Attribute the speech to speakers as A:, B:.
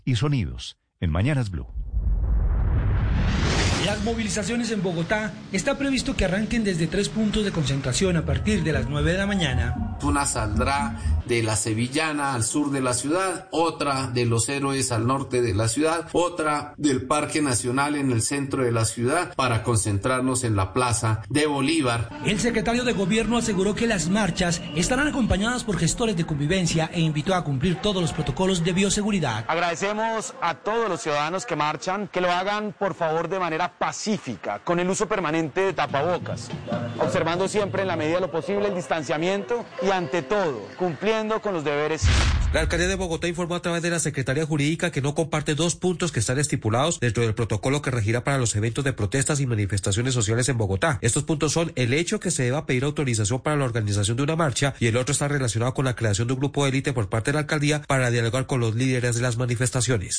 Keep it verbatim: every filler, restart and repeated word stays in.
A: y sonidos en Mañanas Blue.
B: Las movilizaciones en Bogotá está previsto que arranquen desde tres puntos de concentración a partir de las nueve de la mañana.
C: Una saldrá de la Sevillana al sur de la ciudad, otra de Los Héroes al norte de la ciudad, otra del Parque Nacional en el centro de la ciudad para concentrarnos en la Plaza de Bolívar.
B: El secretario de Gobierno aseguró que las marchas estarán acompañadas por gestores de convivencia e invitó a cumplir todos los protocolos de bioseguridad.
D: Agradecemos a todos los ciudadanos que marchan que lo hagan por favor de manera pacífica, con el uso permanente de tapabocas, observando siempre en la medida de lo posible el distanciamiento y ante todo, cumpliendo con los deberes cívicos.
E: La alcaldía de Bogotá informó a través de la Secretaría Jurídica que no comparte dos puntos que están estipulados dentro del protocolo que regirá para los eventos de protestas y manifestaciones sociales en Bogotá. Estos puntos son el hecho que se deba pedir autorización para la organización de una marcha y el otro está relacionado con la creación de un grupo de élite por parte de la alcaldía para dialogar con los líderes de las manifestaciones.